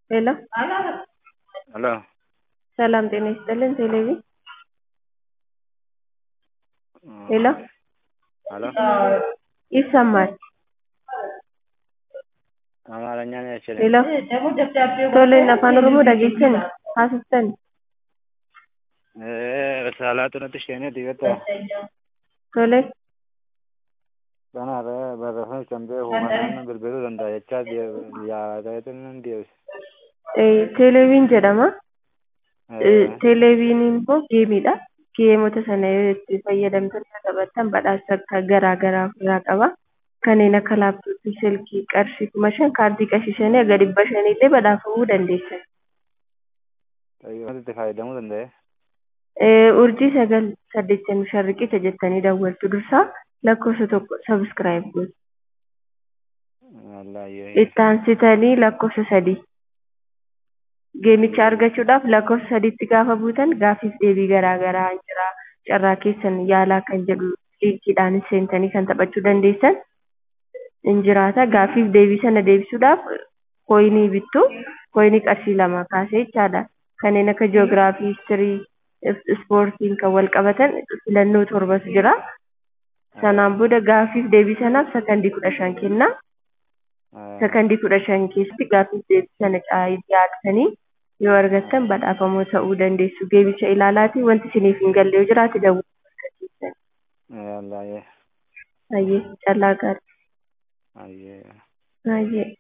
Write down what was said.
ሄሎ ሄሎ ሰላም ጤና ይስጥልን። ቴሌቪ ሄሎ ሄሎ ይሰማል? አማርኛ ነው ያችልኝ። ሄሎ ቶሌን አፋን ኦሮሞ dhageessani haasoftan Risaalaa isheenii dibatta tole kanaaf barreeffama kan beeku kanaan bilbiluu danda'a jechaa yaadatin nan deebise. teeleviin jedhama. Teeleviiniin immoo geemiidha. Geemota sana yoo itti fayyadamtan taphattan badhaasa garaa garaa ofirraa qaba. Kanneen akka laaptooppii, silkii, qarshii 5,000 kaardii qarshii 5 hanga 500 illee badhaafamuu dandeessan. Wanti itti fayyadamuu danda'e? Urjii 985 riqicha jettanii daawwattu dursaa lakkoofsa tokko sabiskiraayib gootu. Itti aansitanii lakkoofsa 3 geemicha argachuudhaaf lakkoofsa 3tti gaafa buutan gaafiif deebii garaa garaa jira. Carraa keessan yaalaa kan jedhu liinkiidhaan seentanii kan taphachuu dandeessan injiraata. Gaafiif deebii sana deebisuudhaaf kooyinii bittu. Kooyinii qarshii 2 kaasee jechaadha. Kanneen akka ji'oogiraafii, histirii, ispoortiin kan wal qabatan filannoo 7tu jira. Sanaan booda gaafiif deebii sanaaf sakandii 15 kenna. Sakandii 15 keessatti gaafiif deebii sana yaadatanii yoo argattan badhaafamoo ta'uu dandeessu. Geemicha ilaalaatii wanti isiniif hin galle yoo jiraate daawwachuu Yaalaa Hayyee callaa gaarii. Hayyee. Hayyee.